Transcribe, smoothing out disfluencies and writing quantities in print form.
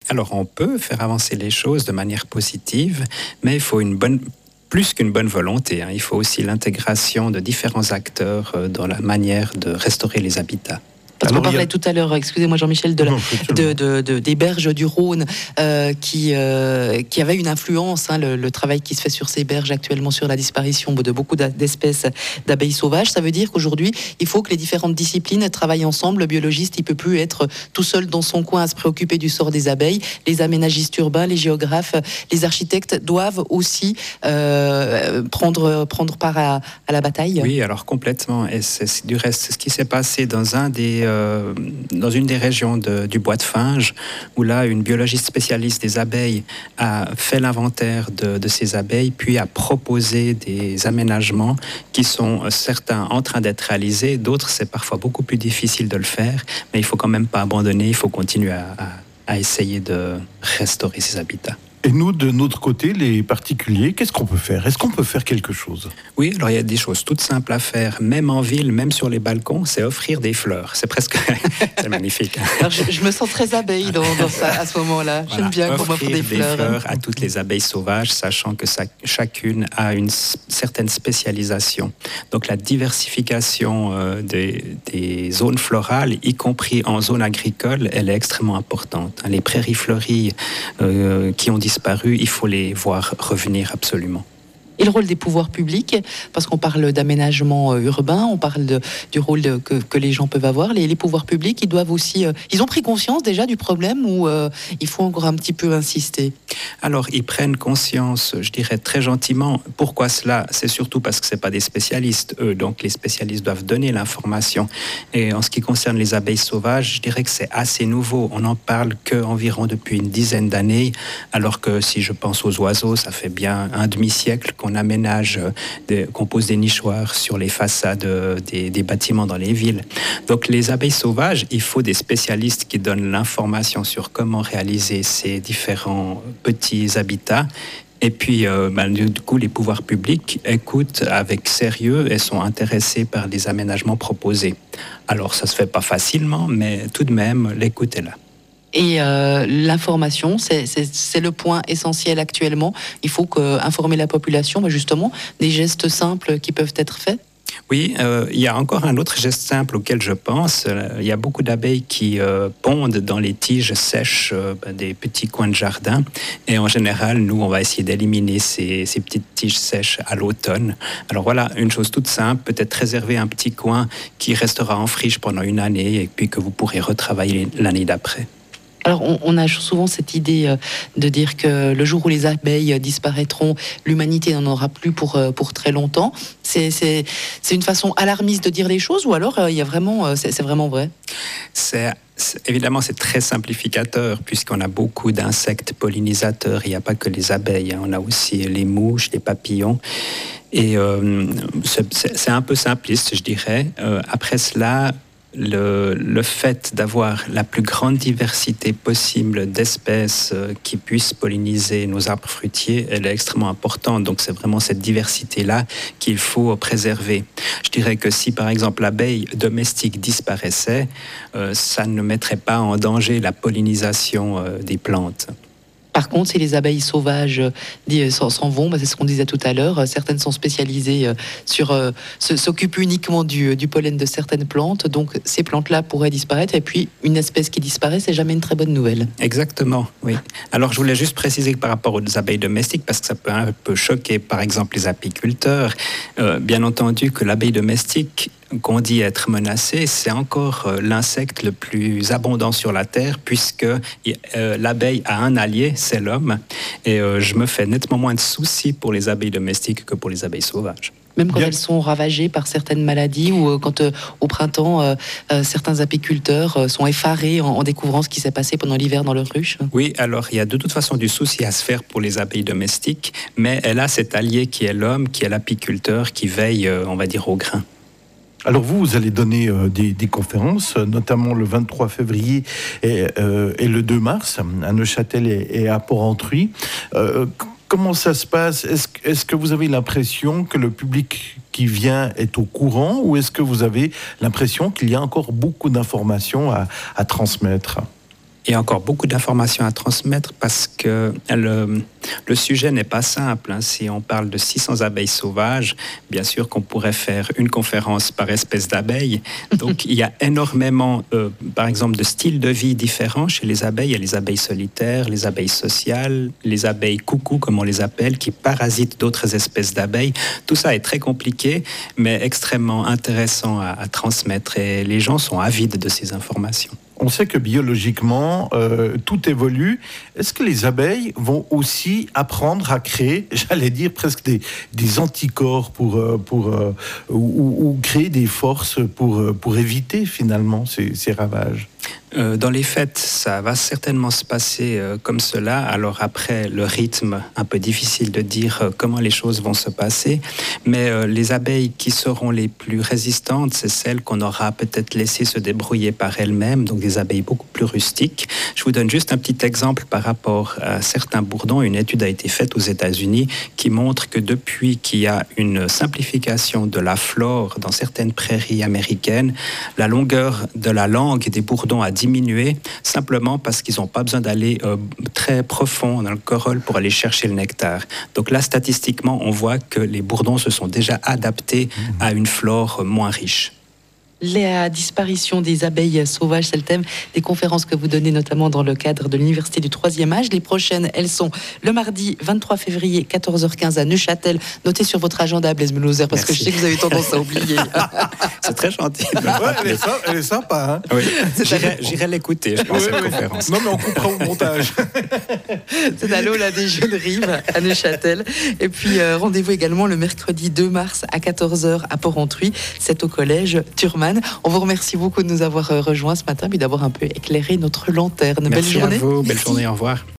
Alors, on peut faire avancer les choses de manière positive, mais il faut plus qu'une bonne volonté. Il faut aussi l'intégration de différents acteurs dans la manière de restaurer les habitats. Parce qu'on parlait tout à l'heure, excusez-moi Jean-Michel, des berges du Rhône qui avaient une influence, le travail qui se fait sur ces berges actuellement sur la disparition de beaucoup d'espèces d'abeilles sauvages. Ça veut dire qu'aujourd'hui, il faut que les différentes disciplines travaillent ensemble. Le biologiste, il ne peut plus être tout seul dans son coin à se préoccuper du sort des abeilles. Les aménagistes urbains, les géographes, les architectes doivent aussi prendre part à la bataille. Oui, alors complètement. Et du reste, c'est ce qui s'est passé dans une des régions du bois de Finge, où là, une biologiste spécialiste des abeilles a fait l'inventaire de ces abeilles, puis a proposé des aménagements qui sont certains en train d'être réalisés, d'autres c'est parfois beaucoup plus difficile de le faire, mais il faut quand même pas abandonner, il faut continuer à essayer de restaurer ces habitats. Et nous, de notre côté, les particuliers, qu'est-ce qu'on peut faire ? Est-ce qu'on peut faire quelque chose ? Oui, alors il y a des choses toutes simples à faire, même en ville, même sur les balcons, c'est offrir des fleurs. C'est presque... c'est magnifique. Alors je me sens très abeille dans ça, à ce moment-là. Voilà. J'aime bien qu'on m'offre des fleurs à toutes les abeilles sauvages, sachant que chacune a une certaine spécialisation. Donc la diversification des zones florales, y compris en zone agricole, elle est extrêmement importante. Les prairies fleuries qui ont disparu, il faut les voir revenir absolument. Et le rôle des pouvoirs publics, parce qu'on parle d'aménagement urbain, on parle du rôle que les gens peuvent avoir. Les pouvoirs publics, ils doivent aussi... ils ont pris conscience déjà du problème ou il faut encore un petit peu insister ? Alors, ils prennent conscience, je dirais très gentiment. Pourquoi cela ? C'est surtout parce que ce n'est pas des spécialistes, eux. Donc, les spécialistes doivent donner l'information. Et en ce qui concerne les abeilles sauvages, je dirais que c'est assez nouveau. On n'en parle qu'environ depuis une dizaine d'années, alors que si je pense aux oiseaux, ça fait bien un demi-siècle qu'on aménage, qu'on pose des nichoirs sur les façades des bâtiments dans les villes. Donc les abeilles sauvages, il faut des spécialistes qui donnent l'information sur comment réaliser ces différents petits habitats. Et puis, du coup, les pouvoirs publics écoutent avec sérieux et sont intéressés par les aménagements proposés. Alors, ça ne se fait pas facilement, mais tout de même, l'écoute est là. Et l'information, c'est le point essentiel actuellement. Il faut informer la population, justement, des gestes simples qui peuvent être faits. Oui, il y a encore un autre geste simple auquel je pense. Il y a beaucoup d'abeilles qui pondent dans les tiges sèches des petits coins de jardin. Et en général, nous, on va essayer d'éliminer ces petites tiges sèches à l'automne. Alors voilà, une chose toute simple, peut-être réserver un petit coin qui restera en friche pendant une année et puis que vous pourrez retravailler l'année d'après. Alors, on a souvent cette idée de dire que le jour où les abeilles disparaîtront, l'humanité n'en aura plus pour très longtemps. C'est une façon alarmiste de dire les choses, ou alors il y a vraiment, c'est vraiment vrai ? Évidemment, c'est très simplificateur, puisqu'on a beaucoup d'insectes pollinisateurs. Il n'y a pas que les abeilles, on a aussi les mouches, les papillons. Et c'est un peu simpliste, je dirais. Après cela... Le fait d'avoir la plus grande diversité possible d'espèces qui puissent polliniser nos arbres fruitiers, elle est extrêmement importante. Donc c'est vraiment cette diversité-là qu'il faut préserver. Je dirais que si par exemple l'abeille domestique disparaissait, ça ne mettrait pas en danger la pollinisation des plantes. Par contre, si les abeilles sauvages s'en vont, c'est ce qu'on disait tout à l'heure, certaines sont spécialisées s'occupent uniquement du pollen de certaines plantes, donc ces plantes-là pourraient disparaître, et puis une espèce qui disparaît, c'est jamais une très bonne nouvelle. Exactement, oui. Alors je voulais juste préciser que par rapport aux abeilles domestiques, parce que ça peut un peu choquer par exemple les apiculteurs, bien entendu que l'abeille domestique, qu'on dit être menacé, c'est encore l'insecte le plus abondant sur la Terre, puisque l'abeille a un allié, c'est l'homme. Et je me fais nettement moins de soucis pour les abeilles domestiques que pour les abeilles sauvages. Même quand elles sont ravagées par certaines maladies, ou quand au printemps, certains apiculteurs sont effarés en découvrant ce qui s'est passé pendant l'hiver dans leurs ruches. Oui, alors il y a de toute façon du souci à se faire pour les abeilles domestiques, mais elle a cet allié qui est l'homme, qui est l'apiculteur, qui veille, on va dire, au grain. Alors vous allez donner des conférences, notamment le 23 février et le 2 mars, à Neuchâtel et à Port-Entruy. Comment ça se passe ? Est-ce que vous avez l'impression que le public qui vient est au courant, ou est-ce que vous avez l'impression qu'il y a encore beaucoup d'informations à transmettre ? Il y a encore beaucoup d'informations à transmettre parce que le sujet n'est pas simple. Si on parle de 600 abeilles sauvages, bien sûr qu'on pourrait faire une conférence par espèce d'abeilles. Donc il y a énormément, par exemple, de styles de vie différents chez les abeilles. Il y a les abeilles solitaires, les abeilles sociales, les abeilles coucou, comme on les appelle, qui parasitent d'autres espèces d'abeilles. Tout ça est très compliqué, mais extrêmement intéressant à transmettre. Et les gens sont avides de ces informations. On sait que biologiquement, tout évolue. Est-ce que les abeilles vont aussi apprendre à créer, j'allais dire, presque des anticorps ou créer des forces pour éviter finalement ces ravages ? Dans les faits, ça va certainement se passer comme cela. Alors après, le rythme, un peu difficile de dire comment les choses vont se passer. Mais les abeilles qui seront les plus résistantes, c'est celles qu'on aura peut-être laissées se débrouiller par elles-mêmes, donc des abeilles beaucoup plus rustiques. Je vous donne juste un petit exemple par rapport à certains bourdons. Une étude a été faite aux États-Unis qui montre que depuis qu'il y a une simplification de la flore dans certaines prairies américaines, la longueur de la langue des bourdons a diminué simplement parce qu'ils n'ont pas besoin d'aller très profond dans le corolle pour aller chercher le nectar. Donc là, statistiquement, on voit que les bourdons se sont déjà adaptés à une flore moins riche. La disparition des abeilles sauvages, c'est le thème des conférences que vous donnez notamment dans le cadre de l'Université du 3e âge. Les prochaines, elles sont le mardi 23 février, 14h15 à Neuchâtel. Notez sur votre agenda, Blaise Mulhauser, parce que je sais que vous avez tendance à oublier. C'est très gentil. Ouais, elle est sympa. Hein, oui. J'irai l'écouter, je pense, cette conférence. Non, mais on coupera au montage. C'est à l'Aula des Jeunes Rives, à Neuchâtel. Et puis, rendez-vous également le mercredi 2 mars à 14h à Porrentruy. C'est au collège Thurman. On vous remercie beaucoup de nous avoir rejoints ce matin et d'avoir un peu éclairé notre lanterne. Merci belle journée. à vous, belle journée, au revoir.